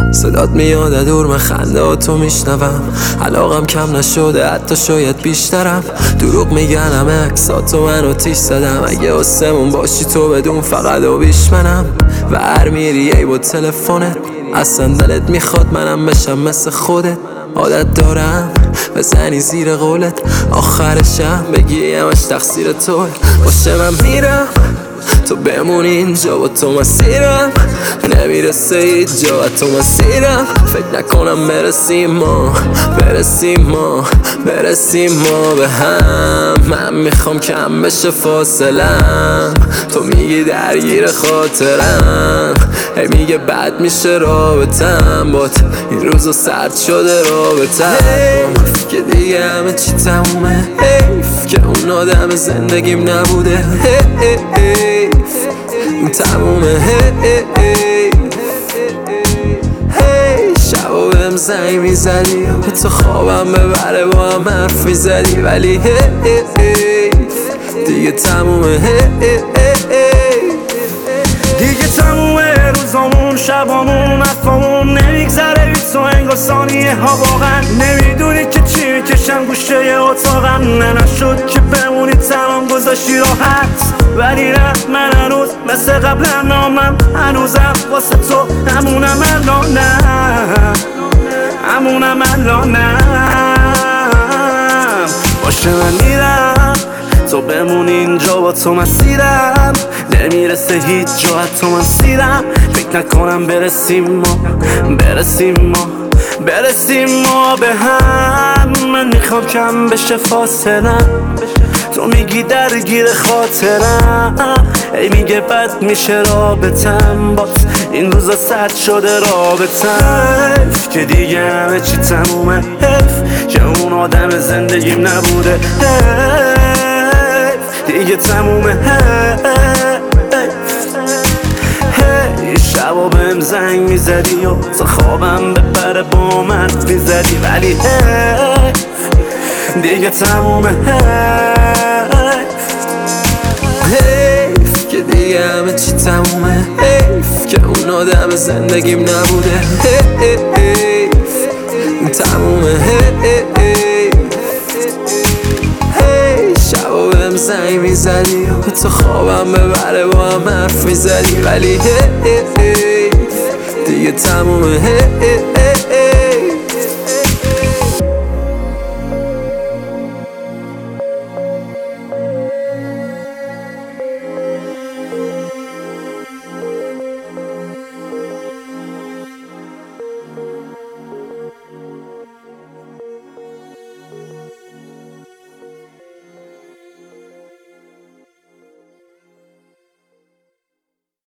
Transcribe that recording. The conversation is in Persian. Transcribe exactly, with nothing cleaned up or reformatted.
صدات میاد دور من خنده ها تو میشنوم، علاقم کم نشده حتی شاید بیشترم. دروغ میگنم عکساتو من آتیش زدم، اگه آسمون باشی تو بدون فقط آبیش منم. و هر میری ای با تلفنت اصلا دلت میخواد منم بشم مثل خودت. عادت دارم بزنی زیر قولت، آخرشم بگی همش تقصیر توه. باشه من میرم تو بمونی اینجا، با تو مسیرم نمیرسه هیچ جا، تو مسیرم فکر نکنم برسیم ما برسیم ما برسیم ما به هم. من میخوام کم بشه فاصلم، تو میگی درگیر خاطرم، هی میگه بد میشه رابطم بات، این روزا سرد شده رابطم. حیف که دیگه همه چی تمومه، حیف که اون آدم زندگیم نبوده، حیف این تمومه. هی شبا بهم زنگ میزدی به تو خوابم ببره با هم حرف میزدی، ولی هی دیگه تمومه. دیگه تمومه روزامون شبامون حرفامون نمیگذره هیچ تو انگار ثانیه ها واقعا نمیدونی که چی میکشم گوشه اتاقم. نه نشد که بمونی تمام گذاشتی راحت، ولی نه من هنوز مثل قبل نامم، هنوزم واسه تو همونم الانم همونم الانم. باشه من میرم تو بمونی اینجا، با تو مسیرم نمیرسه هیچ جا، حتی من سیرم فکر نکنم برسیم ما برسیم ما برسیم ما به هم. من میخوام کم بشه فاصلم، تو میگی درگیر خاطرم، ای میگه بد میشه رابطم بات، این روزا سرد شده رابطم. حیف که دیگه همه چی تمومه، حیف که اون آدم زندگیم نبوده، حیف دیگه تمومه. هی شبا بهم زنگ میزدی و تا خوابم ببره با من میزدی، ولی حیف دیگه تمومه. حیف که دیگه همه چی تمومه، حیف که اون آدم زندگیم نبوده، حیف این تمومه. هی شبا بهم زنگ میزدی و تو خوابم ببره با هم حرف میزدی، ولی حیف دیگه تمومه.